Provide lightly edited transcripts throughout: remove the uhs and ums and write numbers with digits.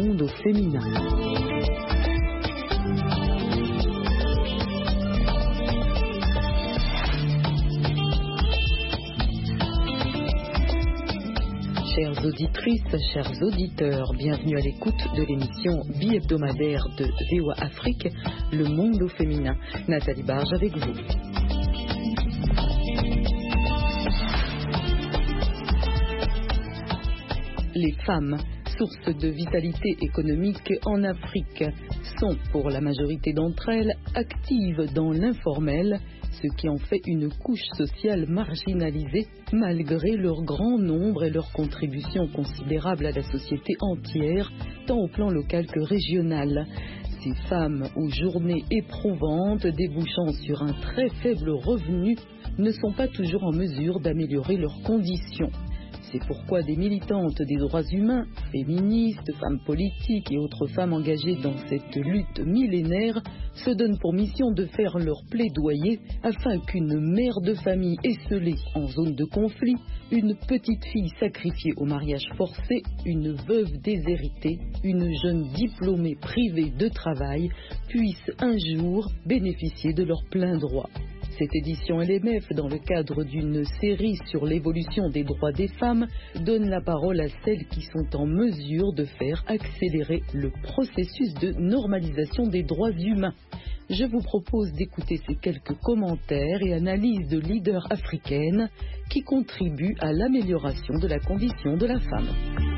monde au féminin. Chères auditrices, chers auditeurs, bienvenue à l'écoute de l'émission bi-hebdomadaire de VOA Afrique, Le Monde au féminin. Nathalie Barge avec vous. Les femmes, source de vitalité économique en Afrique, sont pour la majorité d'entre elles actives dans l'informel, ce qui en fait une couche sociale marginalisée malgré leur grand nombre et leur contribution considérable à la société entière, tant au plan local que régional. Ces femmes aux journées éprouvantes débouchant sur un très faible revenu ne sont pas toujours en mesure d'améliorer leurs conditions. C'est pourquoi des militantes des droits humains, féministes, femmes politiques et autres femmes engagées dans cette lutte millénaire se donnent pour mission de faire leur plaidoyer afin qu'une mère de famille esseulée en zone de conflit, une petite fille sacrifiée au mariage forcé, une veuve déshéritée, une jeune diplômée privée de travail puissent un jour bénéficier de leurs pleins droits. Cette édition LMF, dans le cadre d'une série sur l'évolution des droits des femmes, donne la parole à celles qui sont en mesure de faire accélérer le processus de normalisation des droits humains. Je vous propose d'écouter ces quelques commentaires et analyses de leaders africaines qui contribuent à l'amélioration de la condition de la femme.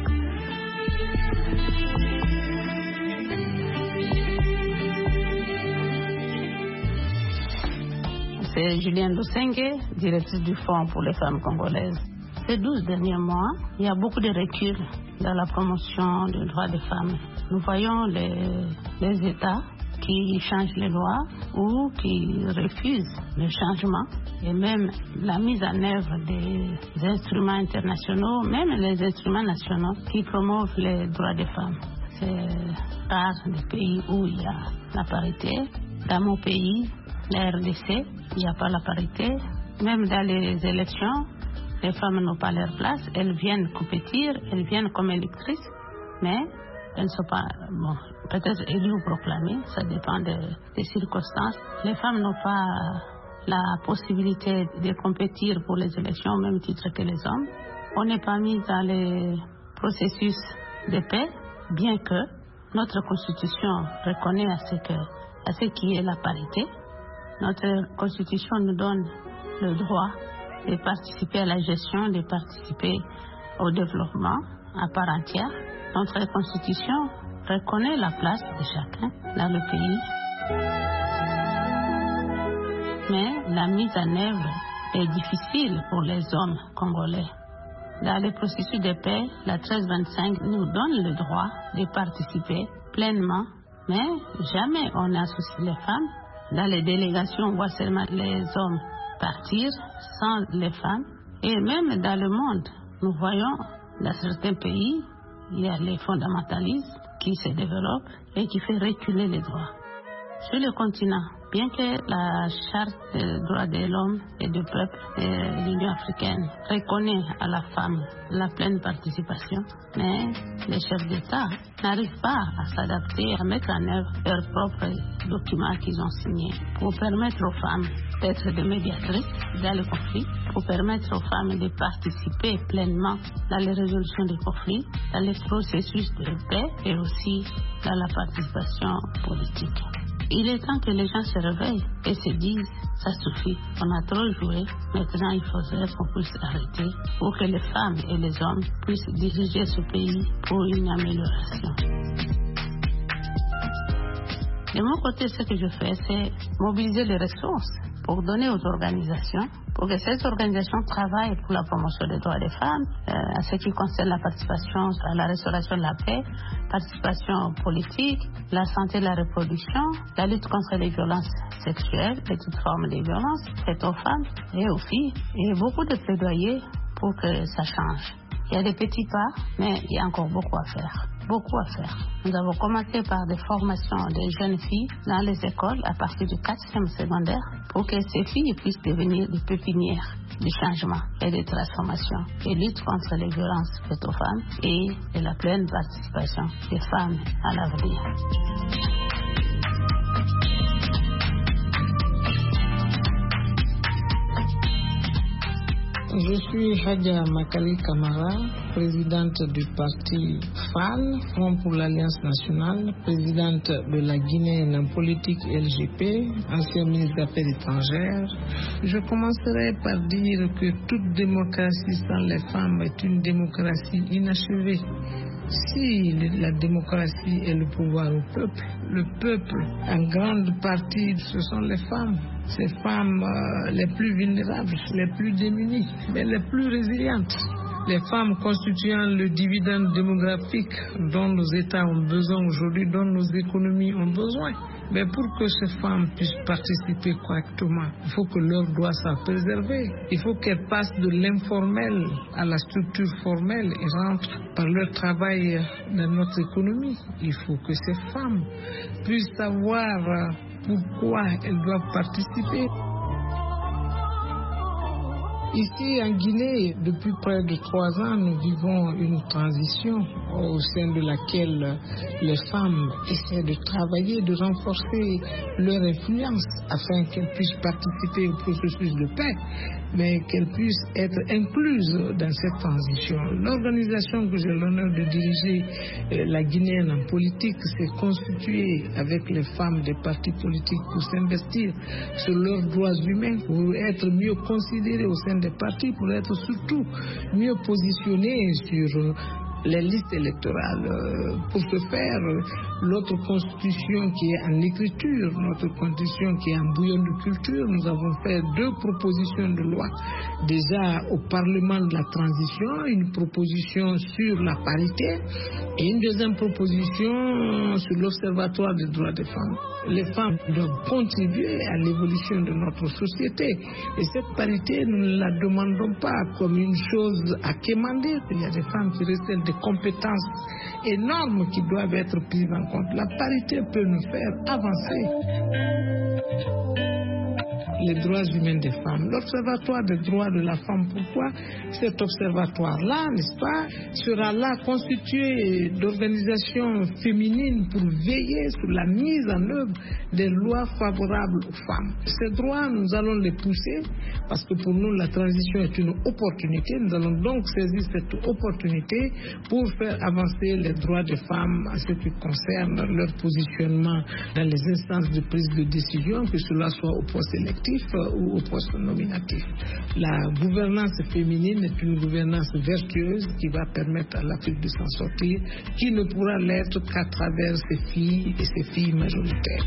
C'est Julienne Lusenge, directrice du Fonds pour les femmes congolaises. Ces 12 derniers mois, il y a beaucoup de recul dans la promotion des droits des femmes. Nous voyons les États qui changent les lois ou qui refusent le changement et même la mise en œuvre des instruments internationaux, même les instruments nationaux qui promouvent les droits des femmes. C'est rare des pays où il y a la parité. Dans mon pays, la RDC, il n'y a pas la parité. Même dans les élections, les femmes n'ont pas leur place. Elles viennent compétir, elles viennent comme électrices, mais elles ne sont pas, peut-être élues ou proclamées, ça dépend des circonstances. Les femmes n'ont pas la possibilité de compétir pour les élections au même titre que les hommes. On n'est pas mis dans les processus de paix, bien que notre constitution reconnaît à ce qui est la parité. Notre constitution nous donne le droit de participer à la gestion, de participer au développement à part entière. Notre constitution reconnaît la place de chacun dans le pays. Mais la mise en œuvre est difficile pour les hommes congolais. Dans le processus de paix, la 1325 nous donne le droit de participer pleinement, mais jamais on n'associe les femmes. Dans les délégations, on voit seulement les hommes partir sans les femmes. Et même dans le monde, nous voyons dans certains pays, il y a les fondamentalismes qui se développent et qui font reculer les droits. Sur le continent, bien que la Charte des droits de l'homme et du peuple de l'Union africaine reconnaît à la femme la pleine participation, mais les chefs d'État n'arrivent pas à s'adapter, à mettre en œuvre leurs propres documents qu'ils ont signés pour permettre aux femmes d'être des médiatrices dans le conflit, pour permettre aux femmes de participer pleinement dans les résolutions des conflits, dans les processus de paix et aussi dans la participation politique. Il est temps que les gens se réveillent et se disent, ça suffit, on a trop joué, maintenant il faudrait qu'on puisse arrêter pour que les femmes et les hommes puissent diriger ce pays pour une amélioration. De mon côté, ce que je fais, c'est mobiliser les ressources pour donner aux organisations, pour que ces organisations travaillent pour la promotion des droits des femmes, à ce qui concerne la participation à la restauration de la paix, participation politique, la santé de la reproduction, la lutte contre les violences sexuelles et toutes formes de violences faites aux femmes et aux filles, et beaucoup de plaidoyer pour que ça change. Il y a des petits pas, mais il y a encore beaucoup à faire. beaucoup à faire. Nous avons commencé par des formations des jeunes filles dans les écoles à partir du 4e secondaire pour que ces filles puissent devenir des pépinières de changement et de transformation et lutte contre les violences faites aux femmes et de la pleine participation des femmes à l'avenir. Je suis Hadja Makali Kamara, présidente du parti FAN, Front pour l'Alliance nationale, présidente de la Guinéenne politique LGP, ancienne ministre des Affaires étrangères. Je commencerai par dire que toute démocratie sans les femmes est une démocratie inachevée. Si la démocratie est le pouvoir au peuple, le peuple, en grande partie, ce sont les femmes. Ces femmes les plus vulnérables, les plus démunies, mais les plus résilientes. Les femmes constituant le dividende démographique dont nos États ont besoin aujourd'hui, dont nos économies ont besoin. Mais pour que ces femmes puissent participer correctement, il faut que leurs droits soient préservés. Il faut qu'elles passent de l'informel à la structure formelle et rentrent par leur travail dans notre économie. Il faut que ces femmes puissent savoir pourquoi elles doivent participer. Ici en Guinée, depuis près de 3 ans, nous vivons une transition au sein de laquelle les femmes essaient de travailler, de renforcer leur influence afin qu'elles puissent participer au processus de paix, mais qu'elles puissent être incluses dans cette transition. L'organisation que j'ai l'honneur de diriger, la Guinéenne en politique, s'est constituée avec les femmes des partis politiques pour s'investir sur leurs droits humains, pour être mieux considérées au sein des partis, pour être surtout mieux positionnés sur les listes électorales. Pour ce faire, notre constitution qui est en écriture, notre constitution qui est en bouillon de culture, nous avons fait 2 propositions de loi. Déjà au Parlement de la transition, une proposition sur la parité et une deuxième proposition sur l'Observatoire des droits des femmes. Les femmes doivent contribuer à l'évolution de notre société. Et cette parité, nous ne la demandons pas comme une chose à quémander. Il y a des femmes qui recèlent des compétences énormes qui doivent être prises en compte. La parité peut nous faire avancer les droits humains des femmes. L'Observatoire des droits de la femme, pourquoi cet observatoire-là, n'est-ce pas, sera là constitué d'organisations féminines pour veiller sur la mise en œuvre des lois favorables aux femmes. Ces droits, nous allons les pousser parce que pour nous, la transition est une opportunité. Nous allons donc saisir cette opportunité pour faire avancer les droits des femmes en ce qui concerne leur positionnement dans les instances de prise de décision, que cela soit au poste électif ou au poste nominatif. La gouvernance féminine est une gouvernance vertueuse qui va permettre à l'Afrique de s'en sortir, qui ne pourra l'être qu'à travers ses filles et ses filles majoritaires.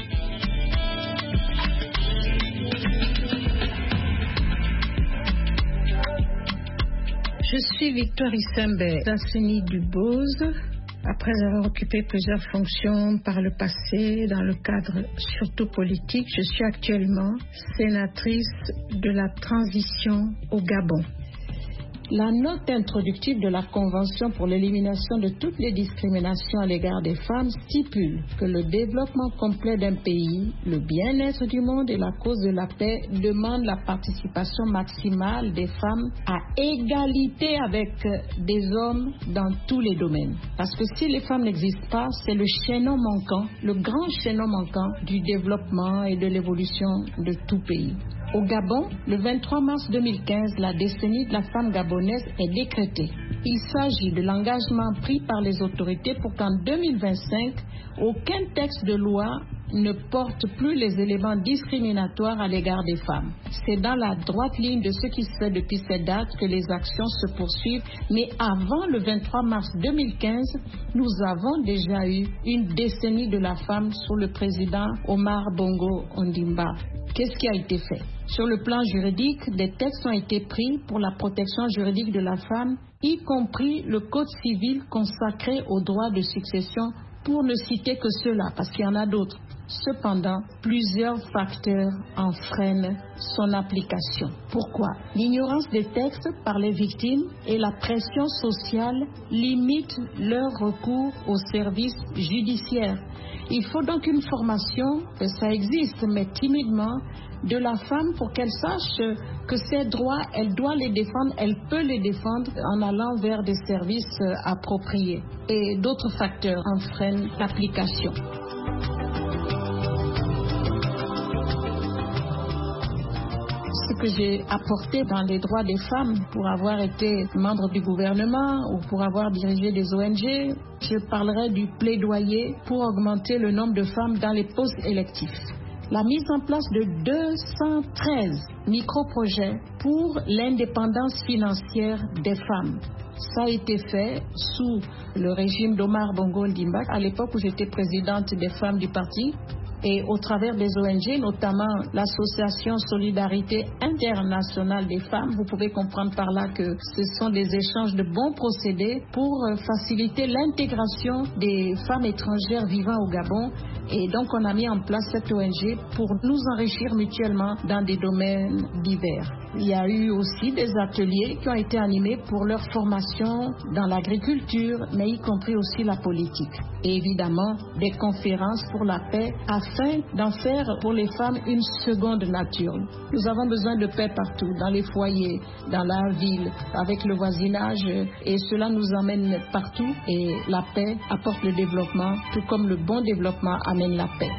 Je suis Victoire Issembe d'Anseni Dubose. Après avoir occupé plusieurs fonctions par le passé, dans le cadre surtout politique, je suis actuellement sénatrice de la transition au Gabon. La note introductive de la Convention pour l'élimination de toutes les discriminations à l'égard des femmes stipule que le développement complet d'un pays, le bien-être du monde et la cause de la paix demandent la participation maximale des femmes à égalité avec des hommes dans tous les domaines. Parce que si les femmes n'existent pas, c'est le chaînon manquant, le grand chaînon manquant du développement et de l'évolution de tout pays. Au Gabon, le 23 mars 2015, la décennie de la femme gabonaise est décrétée. Il s'agit de l'engagement pris par les autorités pour qu'en 2025, aucun texte de loi ne porte plus les éléments discriminatoires à l'égard des femmes. C'est dans la droite ligne de ce qui se fait depuis cette date que les actions se poursuivent, mais avant le 23 mars 2015, nous avons déjà eu une décennie de la femme sous le président Omar Bongo Ondimba. Qu'est-ce qui a été fait? Sur le plan juridique, des textes ont été pris pour la protection juridique de la femme, y compris le Code civil consacré aux droits de succession pour ne citer que ceux-là, parce qu'il y en a d'autres. Cependant, plusieurs facteurs en freinent son application. Pourquoi? L'ignorance des textes par les victimes et la pression sociale limitent leur recours aux services judiciaires. Il faut donc une formation, ça existe, mais timidement, de la femme pour qu'elle sache que ses droits, elle doit les défendre, elle peut les défendre en allant vers des services appropriés. Et d'autres facteurs en freinent l'application. Ce que j'ai apporté dans les droits des femmes pour avoir été membre du gouvernement ou pour avoir dirigé des ONG, je parlerai du plaidoyer pour augmenter le nombre de femmes dans les postes électifs. La mise en place de 213 micro-projets pour l'indépendance financière des femmes. Ça a été fait sous le régime d'Omar Bongo Ondimba, à l'époque où j'étais présidente des femmes du parti. Et au travers des ONG, notamment l'Association Solidarité Internationale des Femmes, vous pouvez comprendre par là que ce sont des échanges de bons procédés pour faciliter l'intégration des femmes étrangères vivant au Gabon. Et donc on a mis en place cette ONG pour nous enrichir mutuellement dans des domaines divers. Il y a eu aussi des ateliers qui ont été animés pour leur formation dans l'agriculture, mais y compris aussi la politique. Et évidemment, des conférences pour la paix afin d'en faire pour les femmes une seconde nature. Nous avons besoin de paix partout, dans les foyers, dans la ville, avec le voisinage, et cela nous emmène partout. Et la paix apporte le développement, tout comme le bon développement amène la paix.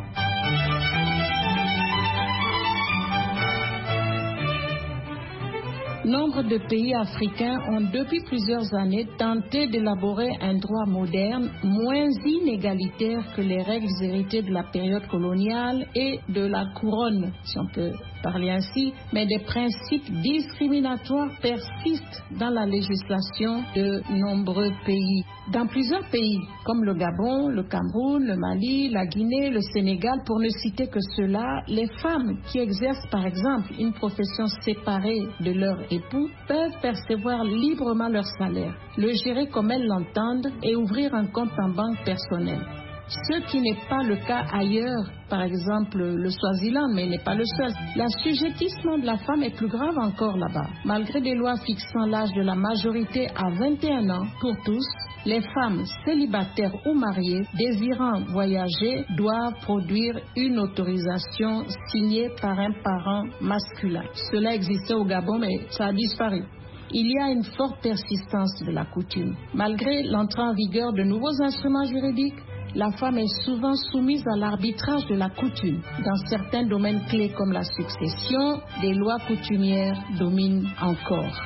Nombre de pays africains ont depuis plusieurs années tenté d'élaborer un droit moderne moins inégalitaire que les règles héritées de la période coloniale et de la couronne, si on peut parler ainsi, mais des principes discriminatoires persistent dans la législation de nombreux pays. Dans plusieurs pays, comme le Gabon, le Cameroun, le Mali, la Guinée, le Sénégal, pour ne citer que ceux-là, les femmes qui exercent par exemple une profession séparée de leur époux peuvent percevoir librement leur salaire, le gérer comme elles l'entendent et ouvrir un compte en banque personnelle. Ce qui n'est pas le cas ailleurs, par exemple le Swaziland, mais n'est pas le seul. L'assujettissement de la femme est plus grave encore là-bas. Malgré des lois fixant l'âge de la majorité à 21 ans pour tous, les femmes célibataires ou mariées désirant voyager doivent produire une autorisation signée par un parent masculin. Cela existait au Gabon, mais ça a disparu. Il y a une forte persistance de la coutume. Malgré l'entrée en vigueur de nouveaux instruments juridiques, la femme est souvent soumise à l'arbitrage de la coutume. Dans certains domaines clés comme la succession, des lois coutumières dominent encore.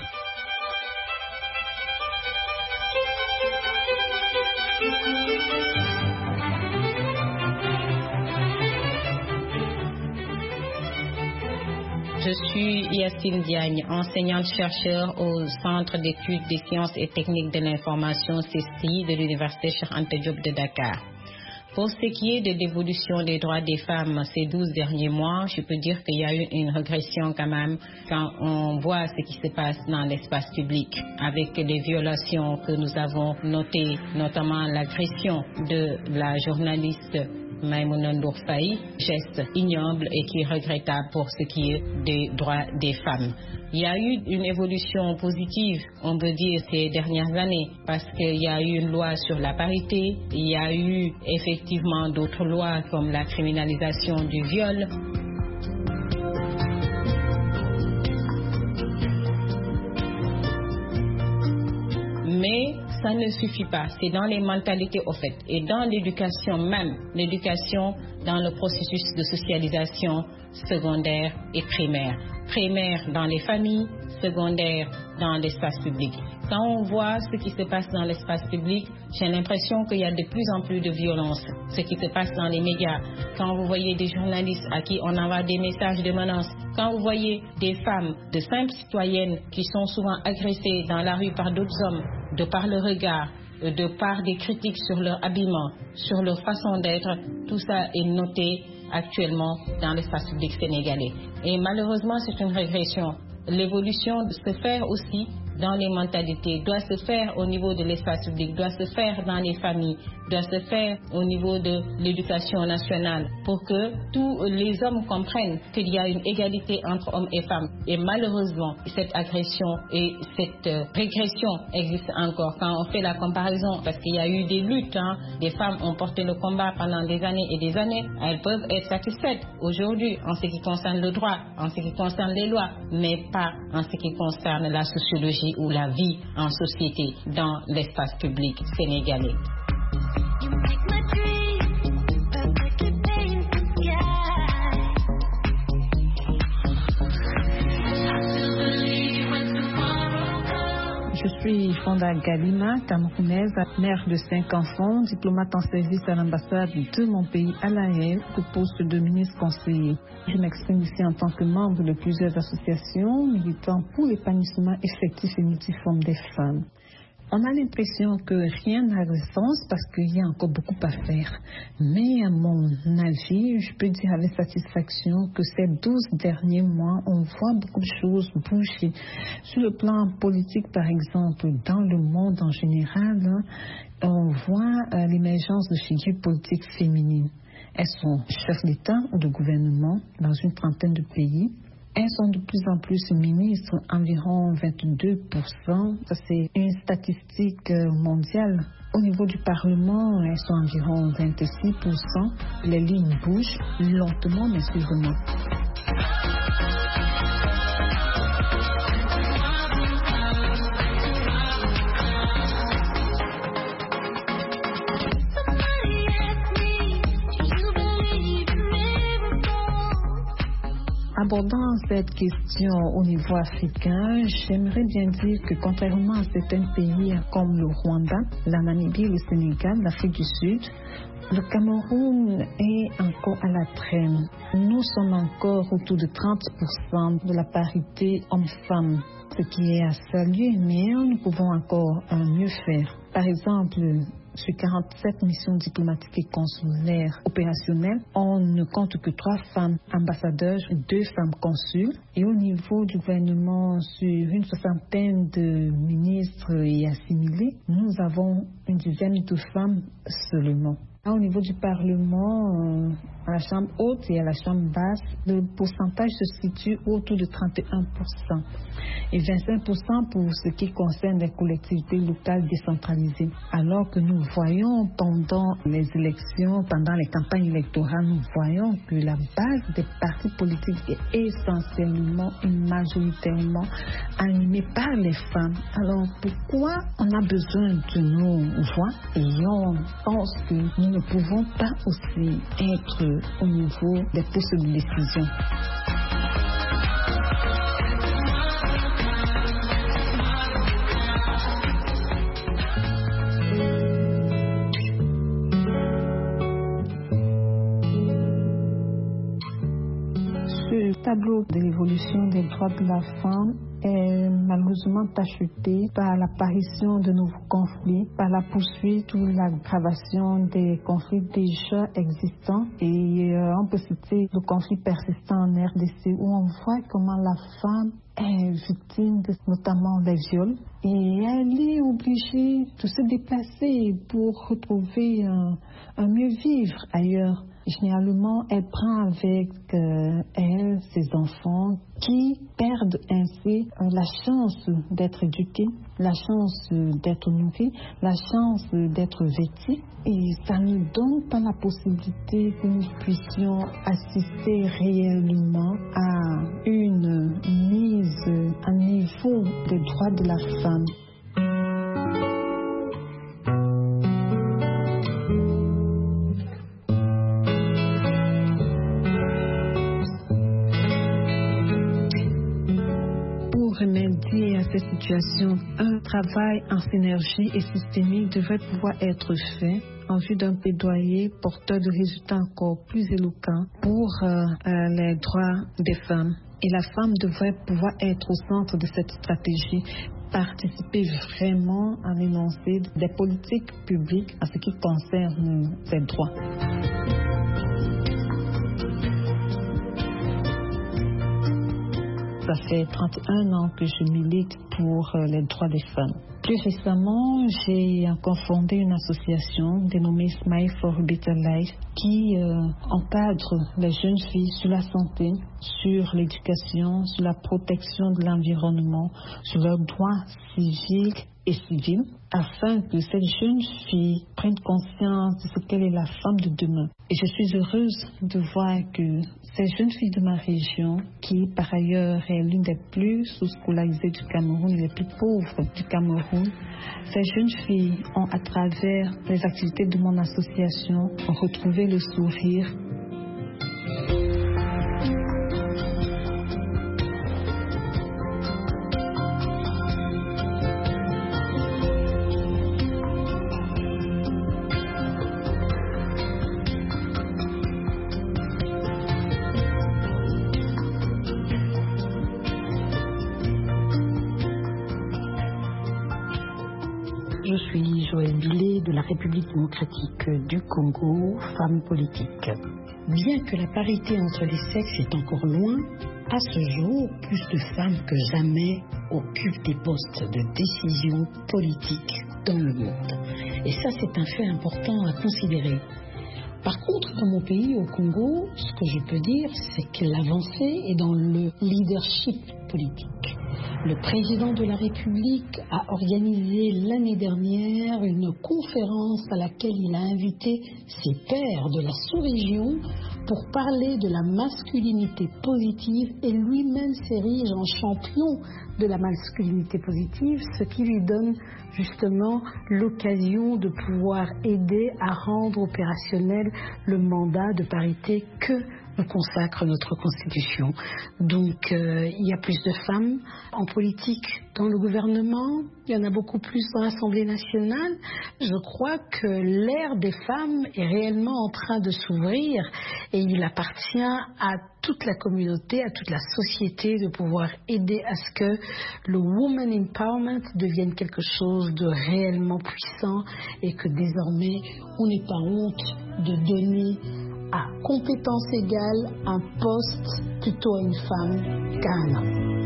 Je suis Yacine Diagne, enseignante-chercheur au Centre d'études des sciences et techniques de l'information CESTI de l'Université Cheikh Anta Diop de Dakar. Pour ce qui est de l'évolution des droits des femmes ces 12 derniers mois, je peux dire qu'il y a eu une régression quand même quand on voit ce qui se passe dans l'espace public avec les violations que nous avons notées, notamment l'agression de la journaliste Maïmouna Ndour Faye, geste ignoble et qui est regrettable pour ce qui est des droits des femmes. Il y a eu une évolution positive, on peut dire, ces dernières années, parce qu'il y a eu une loi sur la parité, il y a eu effectivement d'autres lois comme la criminalisation du viol. Mais ça ne suffit pas, c'est dans les mentalités au fait et dans l'éducation même, l'éducation dans le processus de socialisation secondaire et primaire. Primaire dans les familles, secondaire dans l'espace public. Quand on voit ce qui se passe dans l'espace public, j'ai l'impression qu'il y a de plus en plus de violence. Ce qui se passe dans les médias, quand vous voyez des journalistes à qui on envoie des messages de menaces, quand vous voyez des femmes, de simples citoyennes qui sont souvent agressées dans la rue par d'autres hommes, de par le regard, de par des critiques sur leur habillement, sur leur façon d'être, tout ça est noté actuellement dans l'espace public sénégalais. Et malheureusement, c'est une régression. L'évolution se fait aussi dans les mentalités, doit se faire au niveau de l'espace public, doit se faire dans les familles, doit se faire au niveau de l'éducation nationale pour que tous les hommes comprennent qu'il y a une égalité entre hommes et femmes. Et malheureusement, cette agression et cette régression existent encore. Quand on fait la comparaison, parce qu'il y a eu des luttes, des femmes ont porté le combat pendant des années et des années, elles peuvent être satisfaites aujourd'hui en ce qui concerne le droit, en ce qui concerne les lois, mais pas en ce qui concerne la sociologie ou la vie en société dans l'espace public sénégalais. Je suis Fonda Galima, camerounaise, mère de 5 enfants, diplomate en service à l'ambassade de mon pays à La Haye, au poste de ministre conseiller. Je m'exprime ici en tant que membre de plusieurs associations militant pour l'épanouissement effectif et multiforme des femmes. On a l'impression que rien n'a de sens parce qu'il y a encore beaucoup à faire. Mais à mon avis, je peux dire avec satisfaction que ces 12 derniers mois, on voit beaucoup de choses bouger. Sur le plan politique, par exemple, dans le monde en général, on voit l'émergence de figures politiques féminines. Elles sont chefs d'État ou de gouvernement dans une trentaine de pays. Elles sont de plus en plus ministres, environ 22%. Ça, c'est une statistique mondiale. Au niveau du Parlement, elles sont environ 26%. Les lignes bougent lentement mais sûrement. Abordant cette question au niveau africain, j'aimerais bien dire que contrairement à certains pays comme le Rwanda, la Namibie, le Sénégal, l'Afrique du Sud, le Cameroun est encore à la traîne. Nous sommes encore autour de 30% de la parité homme-femme, ce qui est à saluer, mais nous pouvons encore mieux faire. Par exemple, sur 47 missions diplomatiques et consulaires opérationnelles, on ne compte que 3 femmes ambassadeurs, 2 femmes consuls. Et au niveau du gouvernement, sur une soixantaine de ministres et assimilés, nous avons une dizaine de femmes seulement. Au niveau du Parlement, à la Chambre haute et à la Chambre basse, le pourcentage se situe autour de 31% et 25% pour ce qui concerne les collectivités locales décentralisées. Alors que nous voyons pendant les élections, pendant les campagnes électorales, nous voyons que la base des partis politiques est essentiellement et majoritairement animée par les femmes. Alors pourquoi on a besoin de nos voix et on pense que nous ne pouvons pas aussi être au niveau des postes de décision. Ce tableau de l'évolution des droits de la femme est malheureusement tacheté par l'apparition de nouveaux conflits, par la poursuite ou l'aggravation des conflits déjà existants. Et on peut citer le conflit persistant en RDC où on voit comment la femme est victime de notamment des viols et elle est obligée de se déplacer pour retrouver un mieux vivre ailleurs. Généralement, elle prend avec elle ses enfants qui perdent ainsi la chance d'être éduqués, la chance d'être nourris, la chance d'être vêtus. Et ça ne donne pas la possibilité que nous puissions assister réellement à une mise à niveau des droits de la femme. Remédier à cette situation, un travail en synergie et systémique devrait pouvoir être fait en vue d'un plaidoyer porteur de résultats encore plus éloquents pour les droits des femmes. Et la femme devrait pouvoir être au centre de cette stratégie, participer vraiment à l'énoncé des politiques publiques en ce qui concerne ces droits. Ça fait 31 ans que je milite pour les droits des femmes. Plus récemment, j'ai encore fondé une association dénommée Smile for a Better Life qui encadre les jeunes filles sur la santé, sur l'éducation, sur la protection de l'environnement, sur leurs droits civiques et civils, afin que cette jeune fille prenne conscience de ce qu'elle est la femme de demain. Et je suis heureuse de voir que ces jeunes filles de ma région, qui par ailleurs est l'une des plus sous-scolarisées du Cameroun et les plus pauvres du Cameroun, ces jeunes filles ont, à travers les activités de mon association, retrouvé le sourire. Je suis Joëlle Billet de la République démocratique du Congo, femme politique. Bien que la parité entre les sexes est encore loin, à ce jour, plus de femmes que jamais occupent des postes de décision politique dans le monde. Et ça, c'est un fait important à considérer. Par contre, dans mon pays, au Congo, ce que je peux dire, c'est que l'avancée est dans le leadership politique. Le président de la République a organisé l'année dernière une conférence à laquelle il a invité ses pairs de la sous-région pour parler de la masculinité positive, et lui-même s'érige en champion de la masculinité positive, ce qui lui donne justement l'occasion de pouvoir aider à rendre opérationnel le mandat de parité que nous consacre notre Constitution. Donc il y a plus de femmes en politique dans le gouvernement, il y en a beaucoup plus dans l'Assemblée nationale. Je crois que l'ère des femmes est réellement en train de s'ouvrir, et il appartient à toute la communauté, à toute la société de pouvoir aider à ce que le Woman Empowerment devienne quelque chose de réellement puissant, et que désormais on n'ait pas honte de donner à compétence égale un poste plutôt à une femme qu'à un homme.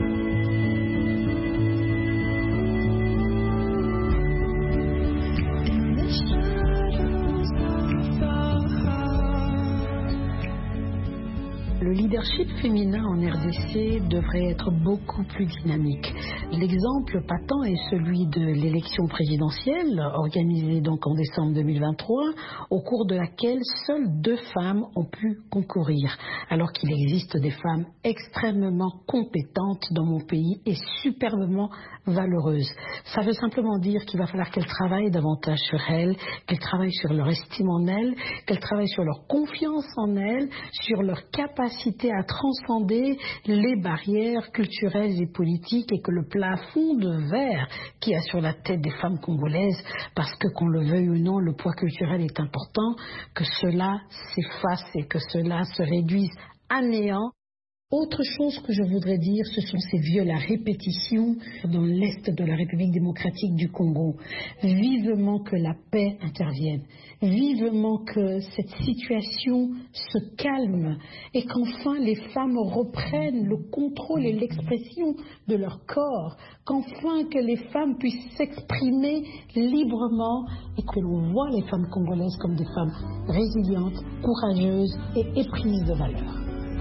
Le leadership féminin en RDC devrait être beaucoup plus dynamique. L'exemple patent est celui de l'élection présidentielle, organisée donc en décembre 2023, au cours de laquelle seules 2 femmes ont pu concourir, alors qu'il existe des femmes extrêmement compétentes dans mon pays et superbement valeureuses. Ça veut simplement dire qu'il va falloir qu'elles travaillent davantage sur elles, qu'elles travaillent sur leur estime en elles, qu'elles travaillent sur leur confiance en elles, sur leur capacité à transcender les barrières culturelles et politiques, et que le plafond de verre qu'il y a sur la tête des femmes congolaises, parce que qu'on le veuille ou non, le poids culturel est important, que cela s'efface et que cela se réduise à néant. Autre chose que je voudrais dire, ce sont ces viols à répétition dans l'est de la République démocratique du Congo. Vivement que la paix intervienne, vivement que cette situation se calme, et qu'enfin les femmes reprennent le contrôle et l'expression de leur corps, qu'enfin que les femmes puissent s'exprimer librement, et que l'on voit les femmes congolaises comme des femmes résilientes, courageuses et éprises de valeur.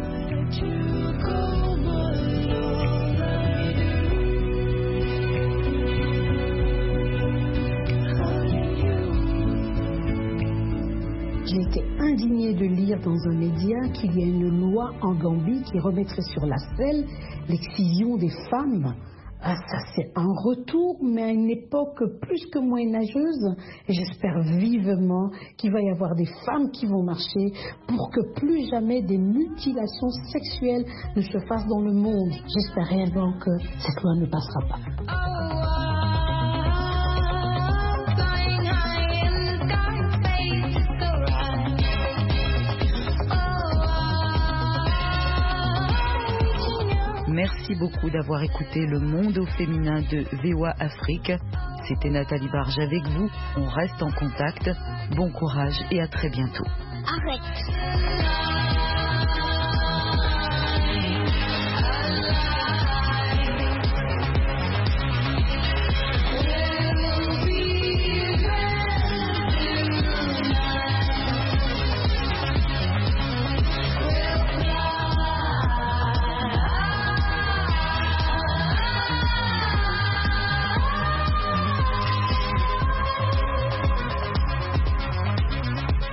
J'ai été indignée de lire dans un média qu'il y a une loi en Gambie qui remettrait sur la selle l'excision des femmes. Ah, ça c'est un retour, mais à une époque plus que moyenâgeuse. Et j'espère vivement qu'il va y avoir des femmes qui vont marcher pour que plus jamais des mutilations sexuelles ne se fassent dans le monde. J'espère réellement que cette loi ne passera pas. Merci beaucoup d'avoir écouté Le Monde au féminin de VOA Afrique. C'était Nathalie Barge avec vous. On reste en contact. Bon courage et à très bientôt. Arrête.